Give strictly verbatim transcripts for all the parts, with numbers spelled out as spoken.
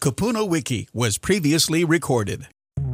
Kupuna Wiki was previously recorded.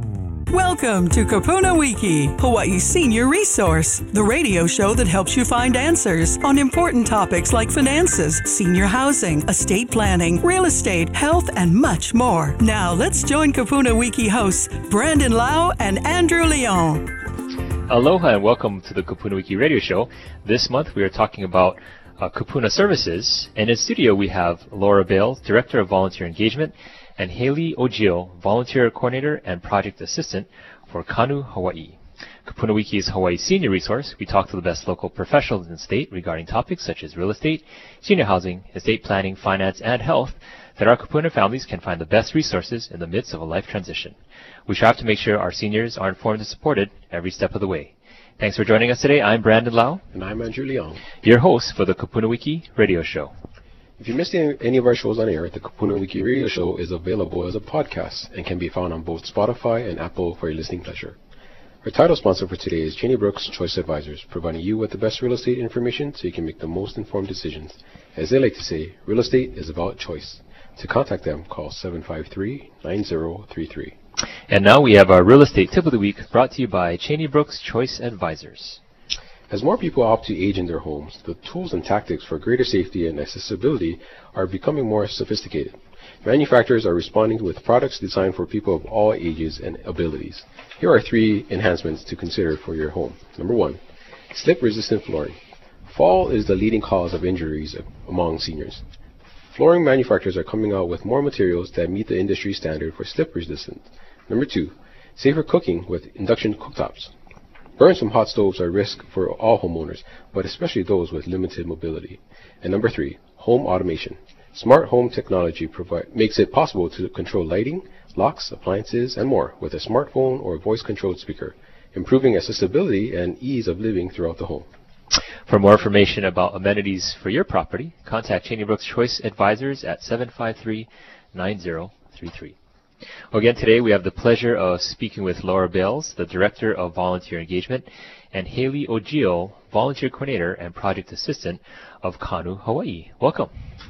Welcome to Kupuna Wiki, Hawaii's senior resource, the radio show that helps you find answers on important topics like finances, senior housing, estate planning, real estate, health, and much more. Now let's join Kupuna Wiki hosts Brandon Lau and Andrew Leon. Aloha and welcome to the Kupuna Wiki radio show. This month we are talking about uh, Kupuna Services, and in studio we have Laura Bales, Director of Volunteer Engagement, and Haley Ogio, Volunteer Coordinator and Project Assistant for Kanu Hawaii. Kupuna Wiki is Hawaii's senior resource. We talk to the best local professionals in the state regarding topics such as real estate, senior housing, estate planning, finance, and health, that our Kupuna families can find the best resources in the midst of a life transition. We strive to make sure our seniors are informed and supported every step of the way. Thanks for joining us today. I'm Brandon Lau. And I'm Andrew Leon, your host for the Kupuna Wiki radio show. If you missed any, any of our shows on air, the Kupuna Wiki radio show is available as a podcast and can be found on both Spotify and Apple for your listening pleasure. Our title sponsor for today is Cheney Brooks Choice Advisors, providing you with the best real estate information so you can make the most informed decisions. As they like to say, real estate is about choice. To contact them, call seven five three, nine zero three three. And now we have our real estate tip of the week, brought to you by Cheney Brooks Choice Advisors. As more people opt to age in their homes, the tools and tactics for greater safety and accessibility are becoming more sophisticated. Manufacturers are responding with products designed for people of all ages and abilities. Here are three enhancements to consider for your home. Number one, slip-resistant flooring. Fall is the leading cause of injuries among seniors. Flooring manufacturers are coming out with more materials that meet the industry standard for slip resistance. Number two, safer cooking with induction cooktops. Burns from hot stoves are a risk for all homeowners, but especially those with limited mobility. And number three, home automation. Smart home technology provide, makes it possible to control lighting, locks, appliances, and more with a smartphone or voice-controlled speaker, improving accessibility and ease of living throughout the home. For more information about amenities for your property, contact Cheney Brooks Choice Advisors at seven five three, nine zero three three. Well, again, today we have the pleasure of speaking with Laura Bales, the Director of Volunteer Engagement, and Haley Ogio, Volunteer Coordinator and Project Assistant of Kanu Hawaii. Welcome.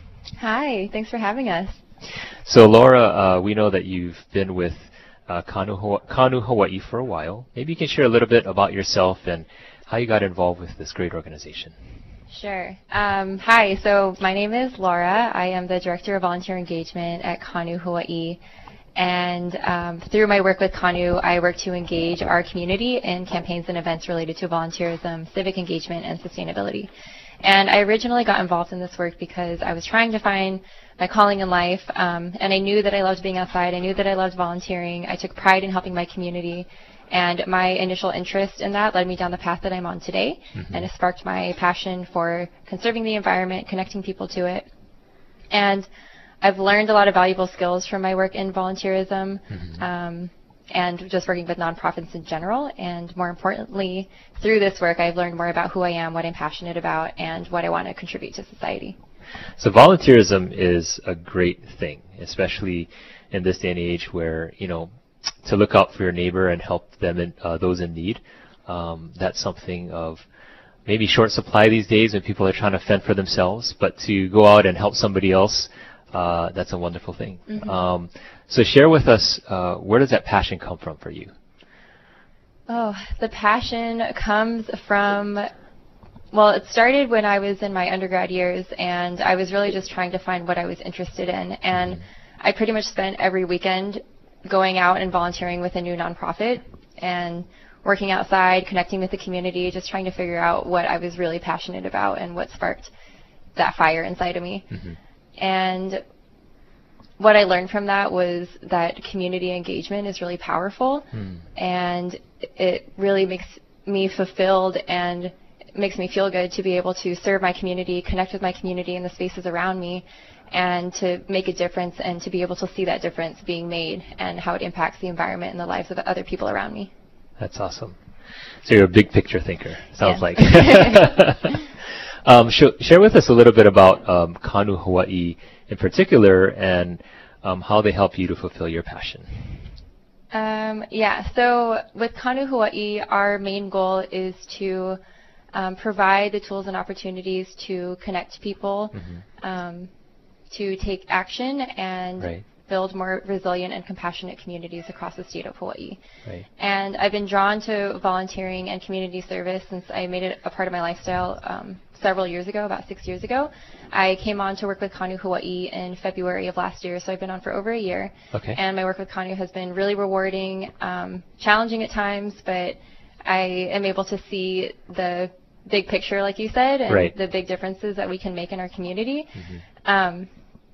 Hi, thanks for having us. So, Laura, uh, we know that you've been with uh, Kanu, Hawaii, Kanu Hawaii for a while. Maybe you can share a little bit about yourself and how you got involved with this great organization. Sure. Um, hi, so my name is Laura. I am the Director of Volunteer Engagement at Kanu Hawaii. And um, through my work with Kanu, I work to engage our community in campaigns and events related to volunteerism, civic engagement, and sustainability. And I originally got involved in this work because I was trying to find my calling in life, um, and I knew that I loved being outside. I knew that I loved volunteering. I took pride in helping my community. And my initial interest in that led me down the path that I'm on today, mm-hmm. and it sparked my passion for conserving the environment, connecting people to it. And I've learned a lot of valuable skills from my work in volunteerism, mm-hmm. um, and just working with nonprofits in general. And more importantly, through this work, I've learned more about who I am, what I'm passionate about, and what I want to contribute to society. So volunteerism is a great thing, especially in this day and age where, you know, to look out for your neighbor and help them, in, uh, those in need. Um, that's something of maybe short supply these days when people are trying to fend for themselves, but to go out and help somebody else, uh, that's a wonderful thing. Mm-hmm. Um, so share with us, uh, where does that passion come from for you? Oh, the passion comes from, well, it started when I was in my undergrad years, and I was really just trying to find what I was interested in. And mm-hmm. I pretty much spent every weekend going out and volunteering with a new nonprofit and working outside, connecting with the community, just trying to figure out what I was really passionate about and what sparked that fire inside of me. Mm-hmm. And what I learned from that was that community engagement is really powerful, mm. and it really makes me fulfilled and makes me feel good to be able to serve my community, connect with my community and the spaces around me, and to make a difference and to be able to see that difference being made and how it impacts the environment and the lives of the other people around me. That's awesome. So you're a big picture thinker, sounds yes. like. um, sh- share with us a little bit about um, Kanu Hawaii in particular and um, how they help you to fulfill your passion. Um, yeah, so with Kanu Hawaii, our main goal is to um, provide the tools and opportunities to connect people, mm-hmm. um, to take action and right. build more resilient and compassionate communities across the state of Hawaii. Right. And I've been drawn to volunteering and community service since I made it a part of my lifestyle um, several years ago, about six years ago. I came on to work with Kanu Hawaii in February of last year, so I've been on for over a year. Okay. And my work with Kanu has been really rewarding, um, challenging at times, but I am able to see the big picture, like you said, and right. the big differences that we can make in our community. Mm-hmm. Um,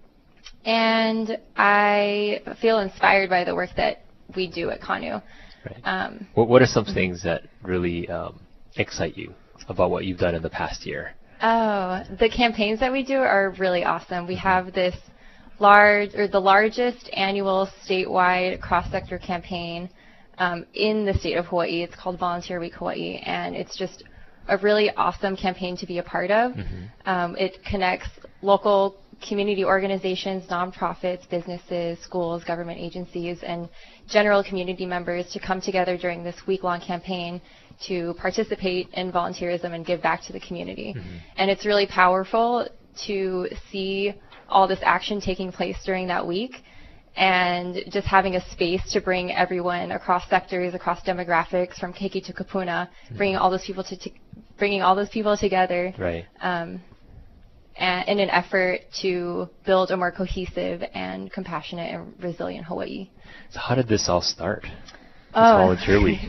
and I feel inspired by the work that we do at Kanu. Right. Um, what, what are some things that really um, excite you about what you've done in the past year? Oh, the campaigns that we do are really awesome. We have this large, or the largest annual statewide cross-sector campaign um, in the state of Hawaii. It's called Volunteer Week Hawaii, and it's just a really awesome campaign to be a part of. Mm-hmm. Um, it connects local community organizations, nonprofits, businesses, schools, government agencies, and general community members to come together during this week-long campaign to participate in volunteerism and give back to the community. Mm-hmm. And it's really powerful to see all this action taking place during that week, and just having a space to bring everyone across sectors, across demographics, from Keiki to Kupuna, mm-hmm. bringing all those people to, to bringing all those people together, right. um, and, in an effort to build a more cohesive and compassionate and resilient Hawaii. So how did this all start? This oh. Volunteer Week.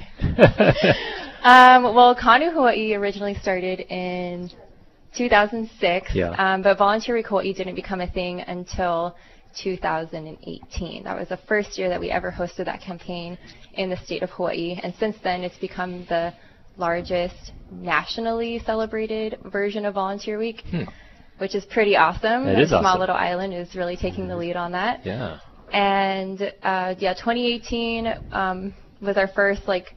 um, well, Kanu Hawaii originally started in two thousand six, yeah. um, but Volunteer Week Hawaii didn't become a thing until two thousand eighteen. That was the first year that we ever hosted that campaign in the state of Hawaii, and since then it's become the largest nationally celebrated version of Volunteer Week, hmm. which is pretty awesome. It a is small awesome. little island is really taking the lead on that. Yeah. And uh, yeah, twenty eighteen um, was our first like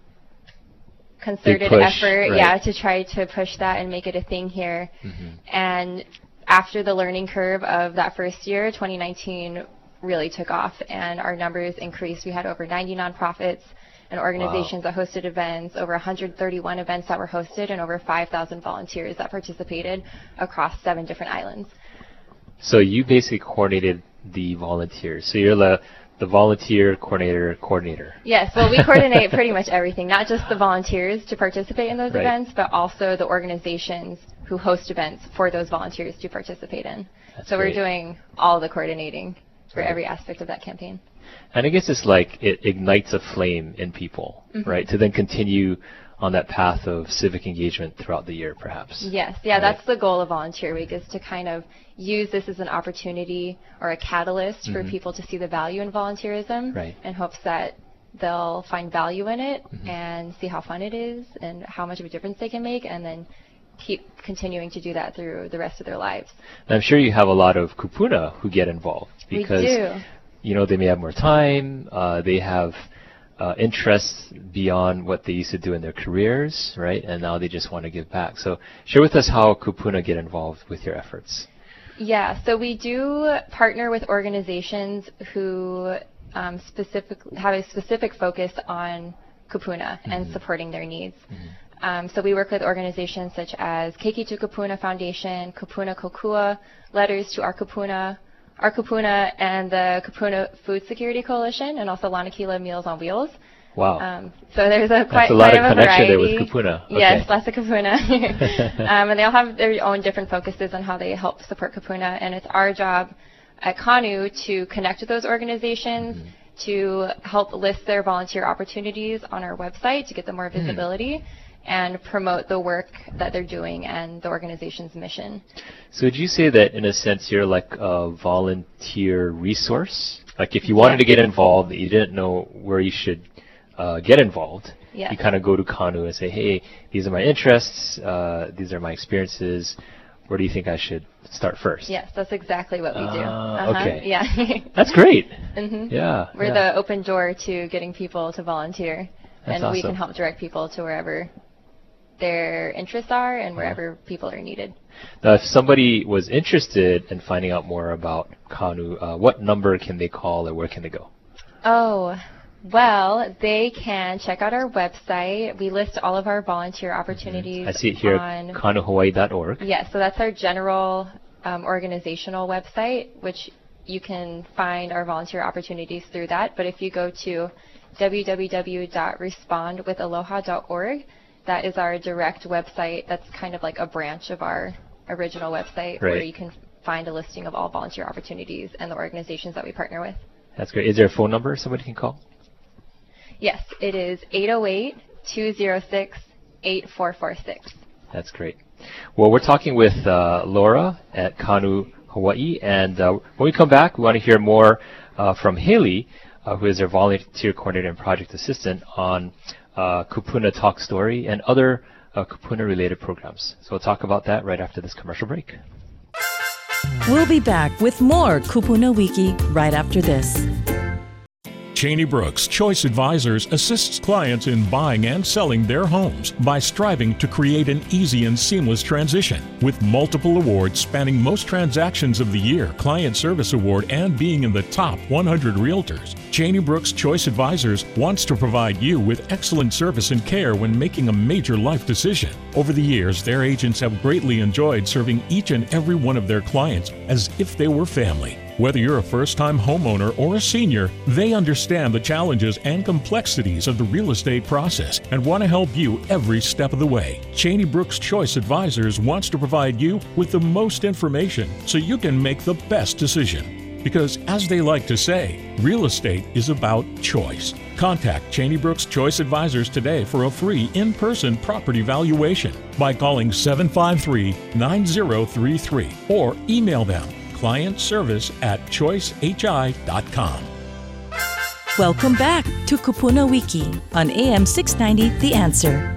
concerted push, effort, right. yeah, to try to push that and make it a thing here. Mm-hmm. And after the learning curve of that first year, twenty nineteen really took off, and our numbers increased. We had over ninety nonprofits and organizations wow. that hosted events, over one hundred thirty-one events that were hosted, and over five thousand volunteers that participated across seven different islands. So you basically coordinated the volunteers. So you're the the volunteer coordinator coordinator. Yes, well, we coordinate pretty much everything, not just the volunteers to participate in those right. events, but also the organizations who host events for those volunteers to participate in. That's so great. we're doing all the coordinating for right. every aspect of that campaign. And I guess it's like it ignites a flame in people, mm-hmm. right? To then continue on that path of civic engagement throughout the year, perhaps. Yes, yeah, right. that's the goal of Volunteer Week, is to kind of use this as an opportunity or a catalyst mm-hmm. for people to see the value in volunteerism, right. in hopes that they'll find value in it mm-hmm. and see how fun it is and how much of a difference they can make, and then keep continuing to do that through the rest of their lives. And I'm sure you have a lot of kupuna who get involved because, we do. you know, they may have more time, uh, they have uh, interests beyond what they used to do in their careers, right? And now they just want to give back. So share with us how kupuna get involved with your efforts. Yeah, so we do partner with organizations who um, specific, have a specific focus on kupuna mm-hmm. and supporting their needs. Mm-hmm. Um, so we work with organizations such as Keiki to Kupuna Foundation, Kupuna Kokua, Letters to Our Kupuna, Our Kupuna, and the Kupuna Food Security Coalition, and also Lanakila Meals on Wheels. Wow. Um, so there's a quite, That's a lot quite of of a connection variety. there with kupuna. Okay. Yes, lots of kupuna. um, and they all have their own different focuses on how they help support kupuna, and it's our job at Kanu to connect with those organizations, mm-hmm. to help list their volunteer opportunities on our website to get them more visibility, mm. and promote the work that they're doing and the organization's mission. So would you say that, in a sense, you're like a volunteer resource? Like if you wanted yeah. to get involved, you didn't know where you should uh, get involved, yeah. you kind of go to Kanu and say, hey, these are my interests, uh, these are my experiences, where do you think I should start first? Yes, that's exactly what we do. Uh, uh-huh. Okay. Yeah. That's great. Mm-hmm. Yeah. We're yeah. the open door to getting people to volunteer. That's and awesome. We can help direct people to wherever their interests are and wherever uh-huh. people are needed. Now, if somebody was interested in finding out more about Kanu, uh, what number can they call or where can they go? Oh, well, they can check out our website. We list all of our volunteer opportunities. Mm-hmm. I see it here, on kanu hawaii dot org. Yes, so that's our general um, organizational website, which you can find our volunteer opportunities through that. But if you go to w w w dot respond with aloha dot org, that is our direct website. That's kind of like a branch of our original website, right, where you can find a listing of all volunteer opportunities and the organizations that we partner with. That's great. Is there a phone number somebody can call? Yes, it is eight oh eight, two oh six, eight four four six. That's great. Well, we're talking with uh, Laura at Kanu Hawaii, and uh, when we come back, we want to hear more uh, from Haley, uh, who is their volunteer coordinator and project assistant on uh, Kupuna Talk Story and other uh, Kupuna-related programs. So we'll talk about that right after this commercial break. We'll be back with more Kupuna Wiki right after this. Cheney Brooks Choice Advisors assists clients in buying and selling their homes by striving to create an easy and seamless transition. With multiple awards spanning most transactions of the year, Client Service Award, and being in the top one hundred realtors, Cheney Brooks Choice Advisors wants to provide you with excellent service and care when making a major life decision. Over the years, their agents have greatly enjoyed serving each and every one of their clients as if they were family. Whether you're a first-time homeowner or a senior, they understand the challenges and complexities of the real estate process and want to help you every step of the way. Cheney Brooks Choice Advisors wants to provide you with the most information so you can make the best decision. Because, as they like to say, real estate is about choice. Contact Cheney Brooks Choice Advisors today for a free in-person property valuation by calling seven five three, nine zero three three or email them client service at choice h i dot com. Welcome back to Kupuna Wiki on A M six ninety The Answer.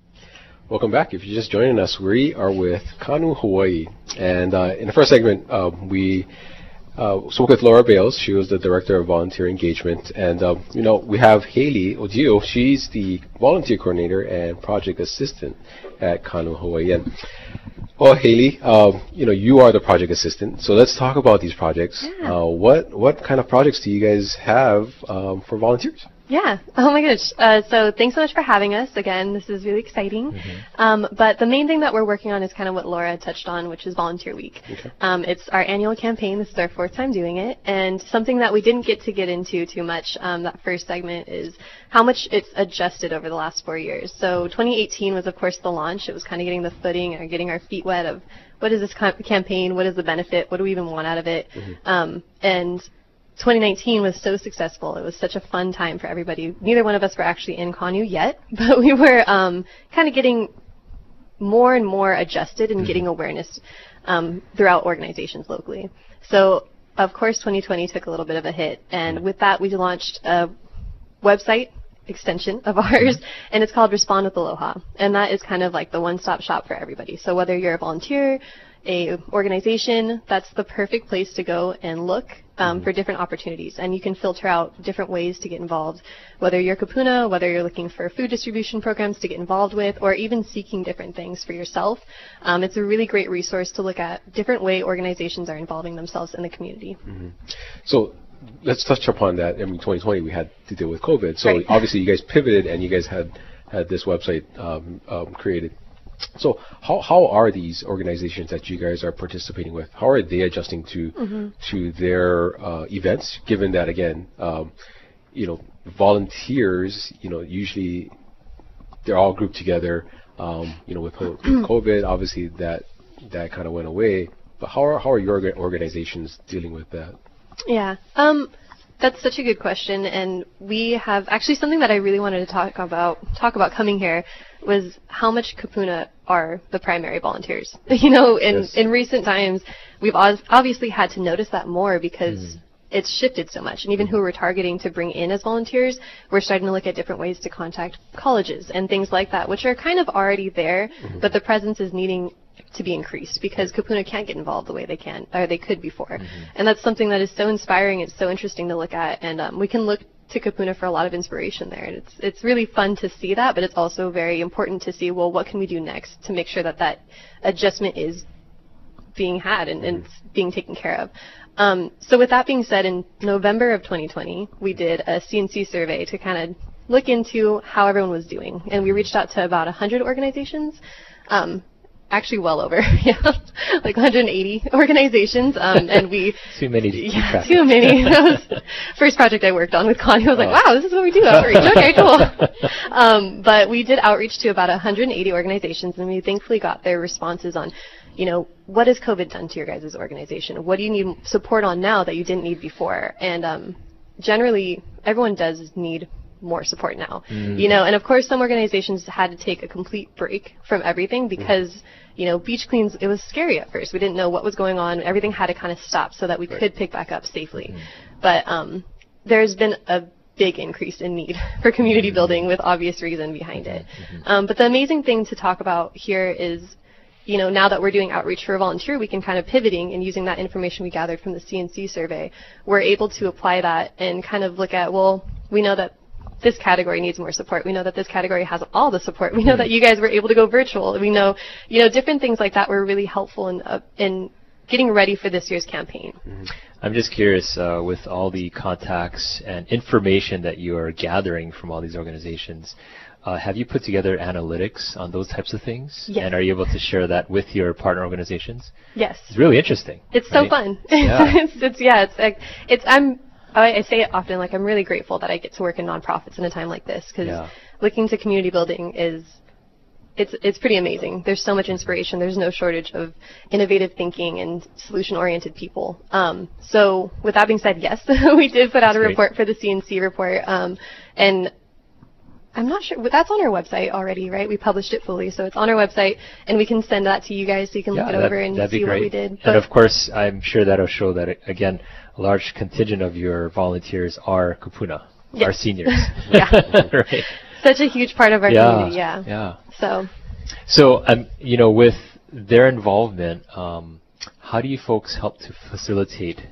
Welcome back. If you're just joining us, we are with Kanu Hawaii. And uh, in the first segment, uh, we uh, spoke with Laura Bales. She was the Director of Volunteer Engagement. And, uh, you know, we have Haley Ojio. She's the Volunteer Coordinator and Project Assistant at Kanu Hawaii. And, well, Haley, uh, you know, you are the project assistant. So let's talk about these projects. Yeah. Uh, what what kind of projects do you guys have um, for volunteers? Yeah. Oh my gosh. Uh, so thanks so much for having us. Again, this is really exciting. Mm-hmm. Um, but the main thing that we're working on is kind of what Laura touched on, which is Volunteer Week. Okay. Um, it's our annual campaign. This is our fourth time doing it. And something that we didn't get to get into too much, um, that first segment, is how much it's adjusted over the last four years. So twenty eighteen was, of course, the launch. It was kind of getting the footing or getting our feet wet of what is this campaign? What is the benefit? What do we even want out of it? Mm-hmm. Um, and twenty nineteen was so successful. It was such a fun time for everybody. Neither one of us were actually in Kanu yet, but we were um, kind of getting more and more adjusted and mm-hmm. getting awareness um, throughout organizations locally. So, of course, twenty twenty took a little bit of a hit, and with that, we launched a website extension of ours, and it's called Respond with Aloha, and that is kind of like the one-stop shop for everybody. So whether you're a volunteer, a organization, that's the perfect place to go and look um, mm-hmm. for different opportunities, and you can filter out different ways to get involved, whether you're Kupuna, whether you're looking for food distribution programs to get involved with, or even seeking different things for yourself. Um, it's a really great resource to look at different way organizations are involving themselves in the community. Mm-hmm. So let's touch upon that. I mean, twenty twenty we had to deal with COVID, so right. obviously you guys pivoted and you guys had had this website um, um, created. So how how are these organizations that you guys are participating with? How are they adjusting to mm-hmm. to their uh, events? Given that again, um, you know, volunteers, you know, usually they're all grouped together. Um, you know, with COVID, obviously that that kind of went away. But how are how are your organizations dealing with that? Yeah, um, that's such a good question, and we have actually something that I really wanted to talk about. Talk about coming here was how much Kupuna are the primary volunteers. You know, in yes. in recent times, we've obviously had to notice that more because mm. it's shifted so much. And even who we're targeting to bring in as volunteers, we're starting to look at different ways to contact colleges and things like that, which are kind of already there, mm-hmm. but the presence is needing to be increased because Kupuna can't get involved the way they can, or they could before. Mm-hmm. And that's something that is so inspiring. It's so interesting to look at, and um, we can look to Kupuna for a lot of inspiration there. And it's it's really fun to see that, but it's also very important to see, well, what can we do next to make sure that that adjustment is being had and, and it's being taken care of. Um, so with that being said, in November of twenty twenty, we did a C N C survey to kind of look into how everyone was doing, and we reached out to about one hundred organizations. Um, actually well over, yeah, like one hundred eighty organizations, um, and we too many. To yeah, track. too many. That was the first project I worked on with Connie. I was like, Oh. wow, this is what we do outreach. Okay, cool. um, but we did outreach to about one hundred eighty organizations, and we thankfully got their responses on, you know, what has COVID done to your guys' organization? What do you need support on now that you didn't need before? And um, generally, everyone does need more support now, Mm. you know, and of course some organizations had to take a complete break from everything because, mm. you know, beach cleans, it was scary at first. We didn't know what was going on. Everything had to kind of stop so that we right. could pick back up safely. Mm. But um, there's been a big increase in need for community mm-hmm. building with obvious reason behind it. Mm-hmm. Um, but the amazing thing to talk about here is, you know, now that we're doing outreach for a volunteer week and kind of pivoting and using that information we gathered from the C N C survey, we're able to apply that and kind of look at, well, we know that this category needs more support. We know that this category has all the support. We know that you guys were able to go virtual. We know, you know, different things like that were really helpful in uh, in getting ready for this year's campaign. Mm-hmm. I'm just curious, uh, with all the contacts and information that you are gathering from all these organizations, uh, have you put together analytics on those types of things? Yes. And are you able to share that with your partner organizations? Yes. It's really interesting. It's right? so fun. Yeah. it's, it's yeah. It's like it's I'm. I, I say it often, like I'm really grateful that I get to work in nonprofits in a time like this because yeah. looking to community building is, it's it's pretty amazing. There's so much inspiration. There's no shortage of innovative thinking and solution-oriented people. Um, so with that being said, yes, we did put out That's a great. report for the C N C report, um, and I'm not sure, but that's on our website already, right? We published it fully, so it's on our website, and we can send that to you guys so you can yeah, look it that, over and that'd be see great. what we did. And of course, I'm sure that'll show that, again, a large contingent of your volunteers are Kupuna, yes. are seniors. yeah. right. Such a huge part of our yeah. community, yeah. Yeah. So, so um, you know, with their involvement, um, how do you folks help to facilitate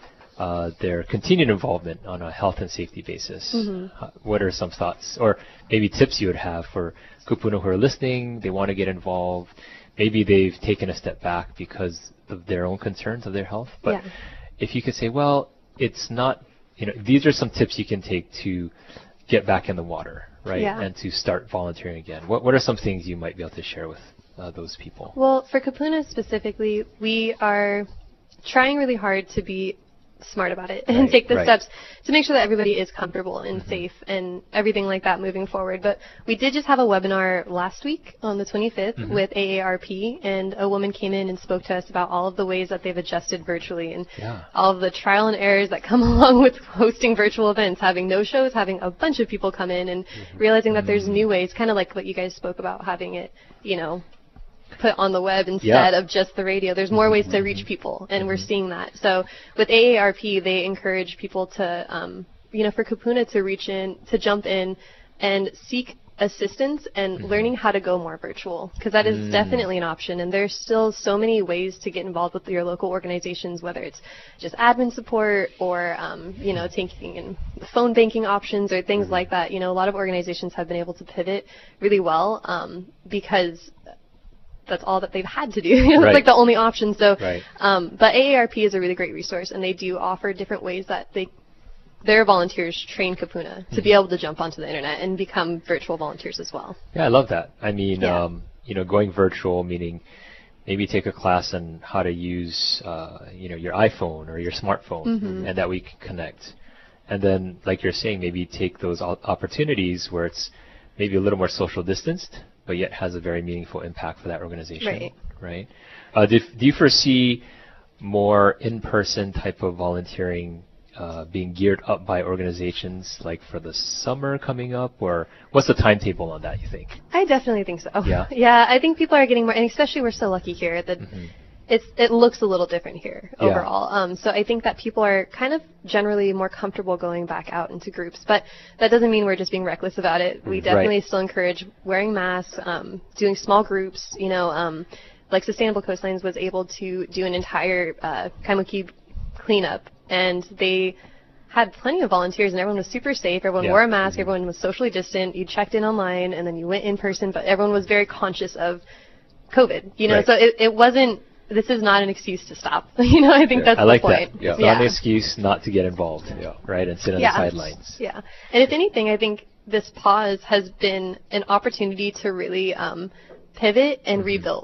uh, their continued involvement on a health and safety basis? Mm-hmm. Uh, what are some thoughts or maybe tips you would have for Kupuna who are listening, they want to get involved, maybe they've taken a step back because of their own concerns of their health, but yeah. if you could say, well, it's not, you know, these are some tips you can take to get back in the water, right? Yeah. And to start volunteering again. What What are some things you might be able to share with uh, those people? Well, for Kupuna specifically, we are trying really hard to be smart about it and Right, take the right. steps to make sure that everybody is comfortable and Mm-hmm. safe and everything like that moving forward. But we did just have a webinar last week on the twenty-fifth Mm-hmm. with A A R P, and a woman came in and spoke to us about all of the ways that they've adjusted virtually and Yeah. all of the trial and errors that come along with hosting virtual events, having no shows, having a bunch of people come in, and Mm-hmm. realizing that there's new ways, kind of like what you guys spoke about, having it, you know, put on the web instead Yeah. of just the radio. There's more ways to reach people, and we're seeing that. So with A A R P, they encourage people to, um, you know, for Kupuna to reach in, to jump in and seek assistance and Mm-hmm. learning how to go more virtual, because that is Mm. definitely an option. And there's still so many ways to get involved with your local organizations, whether it's just admin support or, um, you know, taking in phone banking options or things like that. You know, a lot of organizations have been able to pivot really well um, because that's all that they've had to do. It's Right. like the only option. So, Right. um, but A A R P is a really great resource, and they do offer different ways that they their volunteers train Kupuna to be able to jump onto the internet and become virtual volunteers as well. Yeah, I love that. I mean, Yeah. um, you know, going virtual, meaning maybe take a class on how to use, uh, you know, your iPhone or your smartphone, Mm-hmm. and that we can connect. And then, like you're saying, maybe take those o- opportunities where it's maybe a little more social distanced, but yet has a very meaningful impact for that organization. Right. Right. Uh, do, do you foresee more in-person type of volunteering uh, being geared up by organizations like for the summer coming up, or what's the timetable on that, you think? I definitely think so. Yeah? Yeah, I think people are getting more, and especially we're so lucky here that Mhm. it's it looks a little different here Yeah. overall. Um, so I think that people are kind of generally more comfortable going back out into groups, but that doesn't mean we're just being reckless about it. We Mm, definitely right. still encourage wearing masks, um, doing small groups. You know, um, like Sustainable Coastlines was able to do an entire uh, Kaimuki cleanup, and they had plenty of volunteers, and everyone was super safe. Everyone Yeah. wore a mask. Everyone was socially distant. You checked in online, and then you went in person, but everyone was very conscious of COVID. You know, Right. so it, it wasn't. This is not an excuse to stop. You know, I think that's I like the point. that. It's Yeah. not an excuse not to get involved, right, and sit on Yeah. the sidelines. Yeah. And if anything, I think this pause has been an opportunity to really um, pivot and Mm-hmm. rebuild.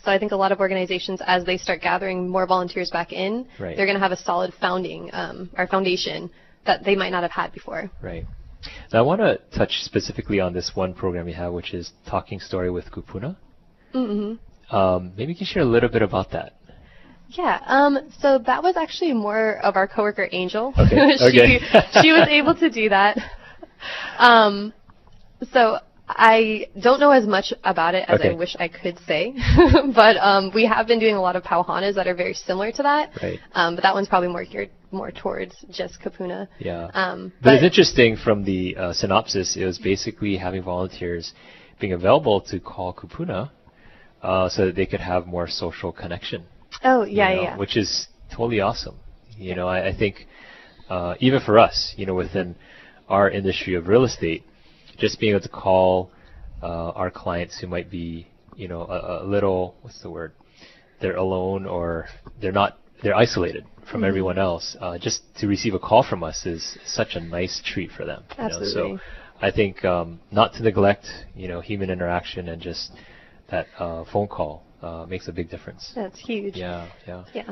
So I think a lot of organizations, as they start gathering more volunteers back in, Right. they're going to have a solid founding um, or foundation that they might not have had before. Right. Now I want to touch specifically on this one program you have, which is Talking Story with Kupuna. Mm-hmm. Um, maybe you can share a little bit about that. Yeah, um, so that was actually more of our coworker Angel. Okay. she, okay. she was able to do that. Um, so I don't know as much about it as Okay. I wish I could say, but um, we have been doing a lot of pauhanas that are very similar to that. Right. Um, but that one's probably more geared more towards just Kupuna. Yeah. Um, but, it's interesting from the uh, synopsis. It was basically having volunteers being available to call Kupuna uh, so that they could have more social connection. Oh, yeah, you know, yeah. Which is totally awesome. You know, I, I think uh, even for us, you know, within our industry of real estate, just being able to call uh, our clients who might be, you know, a, a little, what's the word? They're alone or they're not, they're isolated from Mm-hmm. everyone else. Uh, just to receive a call from us is such a nice treat for them. You Absolutely. know? So I think um, not to neglect, you know, human interaction and just that uh, phone call uh, makes a big difference. That's huge. Yeah, yeah. Yeah.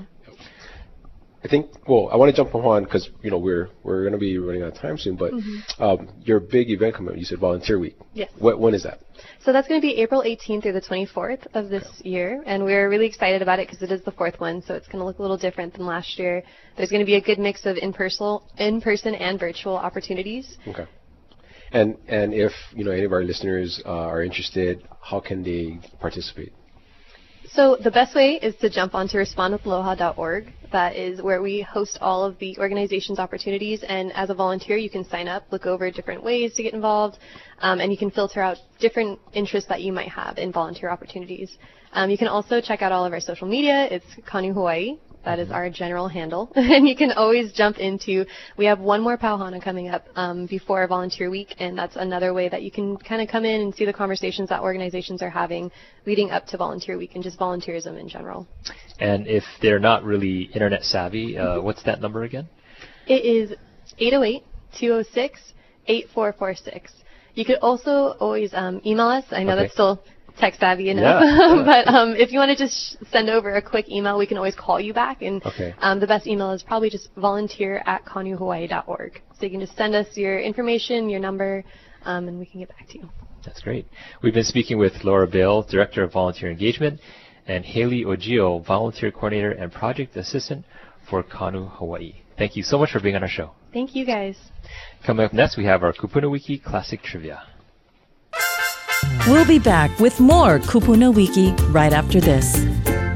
I think, well, I want to jump on because, you know, we're we're going to be running out of time soon, but Mm-hmm. um, your big event coming up, you said Volunteer Week. Yes. What, when is that? So that's going to be April eighteenth through the twenty-fourth of this year, and we're really excited about it because it is the fourth one, so it's going to look a little different than last year. There's going to be a good mix of in-person, in-person and virtual opportunities. Okay. And and if, you know, any of our listeners uh, are interested, how can they participate? So the best way is to jump onto respond with aloha dot org. That is where we host all of the organization's opportunities, and as a volunteer, you can sign up, look over different ways to get involved, um, and you can filter out different interests that you might have in volunteer opportunities. Um, you can also check out all of our social media. It's Kanu Hawaii. That is our general handle. And you can always jump into, we have one more pauhana coming up um, before Volunteer Week, and that's another way that you can kind of come in and see the conversations that organizations are having leading up to Volunteer Week and just volunteerism in general. And if they're not really internet savvy, uh, what's that number again? It is eight oh eight, two oh six, eight four four six. You could also always um, email us. I know Okay. that's still tech savvy enough, Yeah, yeah. but um, if you want to just send over a quick email, we can always call you back. And Okay. um, the best email is probably just volunteer at kanu hawaii dot org. So you can just send us your information, your number, um, and we can get back to you. That's great. We've been speaking with Laura Bale, Director of Volunteer Engagement, and Haley Ogio, Volunteer Coordinator and Project Assistant for Kanu Hawaii. Thank you so much for being on our show. Thank you, guys. Coming up next, we have our Kupuna Wiki Classic Trivia. We'll be back with more Kupuna Wiki right after this.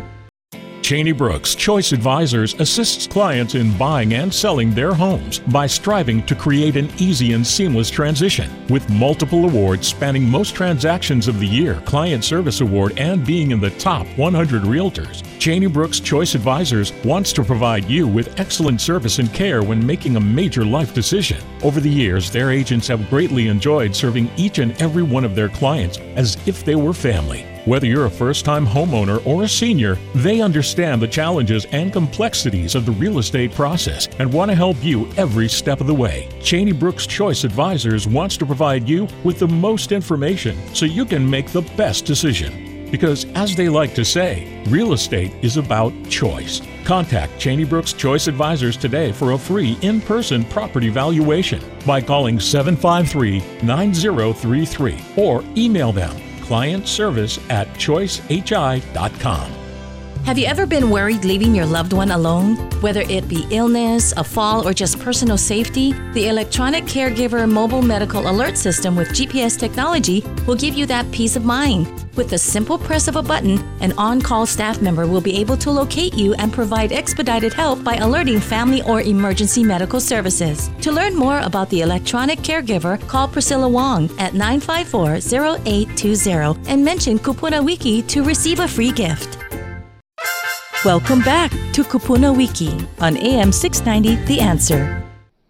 Cheney Brooks Choice Advisors assists clients in buying and selling their homes by striving to create an easy and seamless transition. With multiple awards spanning most transactions of the year, Client Service Award, and being in the top one hundred realtors, Cheney Brooks Choice Advisors wants to provide you with excellent service and care when making a major life decision. Over the years, their agents have greatly enjoyed serving each and every one of their clients as if they were family. Whether you're a first-time homeowner or a senior, they understand the challenges and complexities of the real estate process and want to help you every step of the way. Cheney Brooks Choice Advisors wants to provide you with the most information so you can make the best decision. Because, as they like to say, real estate is about choice. Contact Cheney Brooks Choice Advisors today for a free in-person property valuation by calling seven five three, nine zero three three or email them client service at choice h i dot com. Have you ever been worried leaving your loved one alone? Whether it be illness, a fall, or just personal safety, the Electronic Caregiver Mobile Medical Alert System with G P S technology will give you that peace of mind. With the simple press of a button, an on-call staff member will be able to locate you and provide expedited help by alerting family or emergency medical services. To learn more about the Electronic Caregiver, call Priscilla Wong at nine five four, zero eight two zero and mention Kupuna Wiki to receive a free gift. Welcome back to Kupuna Wiki on A M six ninety The Answer.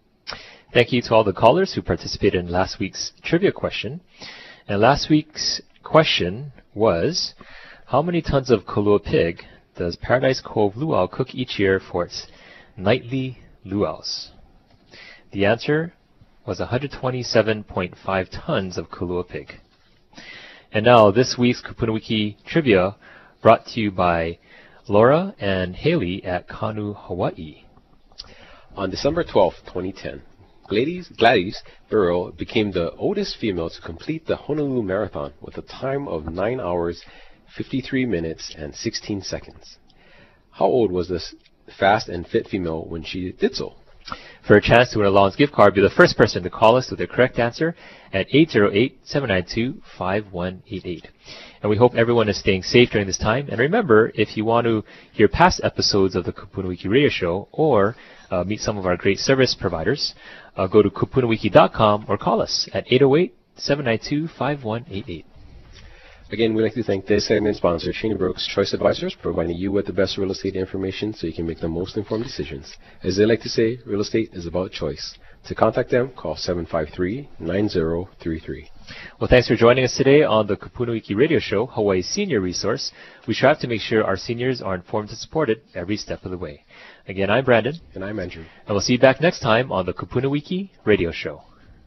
Thank you to all the callers who participated in last week's trivia question. And last week's question was, how many tons of Kalua pig does Paradise Cove Luau cook each year for its nightly luau's? The answer was one hundred twenty-seven point five tons of Kalua pig. And now this week's Kupuna Wiki trivia brought to you by Laura and Haley at Kanu, Hawaii. On December twelfth, twenty ten, Gladys, Gladys Burrow became the oldest female to complete the Honolulu Marathon with a time of nine hours, fifty-three minutes, and sixteen seconds. How old was this fast and fit female when she did so? For a chance to win a Lawns gift card, be the first person to call us with the correct answer at eight zero eight, seven nine two, five one eight eight. And we hope everyone is staying safe during this time. And remember, if you want to hear past episodes of the Kupuna Wiki Radio Show or uh, meet some of our great service providers, uh, go to kupuna wiki dot com or call us at eight zero eight, seven nine two, five one eight eight. Again, we'd like to thank this segment sponsor, Cheney Brooks Choice Advisors, providing you with the best real estate information so you can make the most informed decisions. As they like to say, real estate is about choice. To contact them, call seven five three, nine zero three three. Well, thanks for joining us today on the Kupuna Wiki Radio Show, Hawaii's senior resource. We strive to make sure our seniors are informed and supported every step of the way. Again, I'm Brandon. And I'm Andrew. And we'll see you back next time on the Kupuna Wiki Radio Show.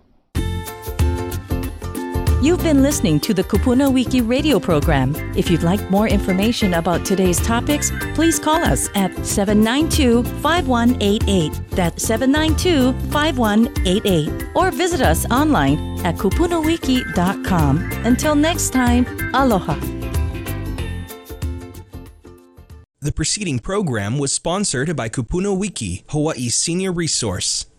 You've been listening to the Kupuna Wiki radio program. If you'd like more information about today's topics, please call us at seven nine two, five one eight eight. That's seven nine two, five one eight eight. Or visit us online at kupuna wiki dot com. Until next time, aloha. The preceding program was sponsored by Kupuna Wiki, Hawaii's senior resource.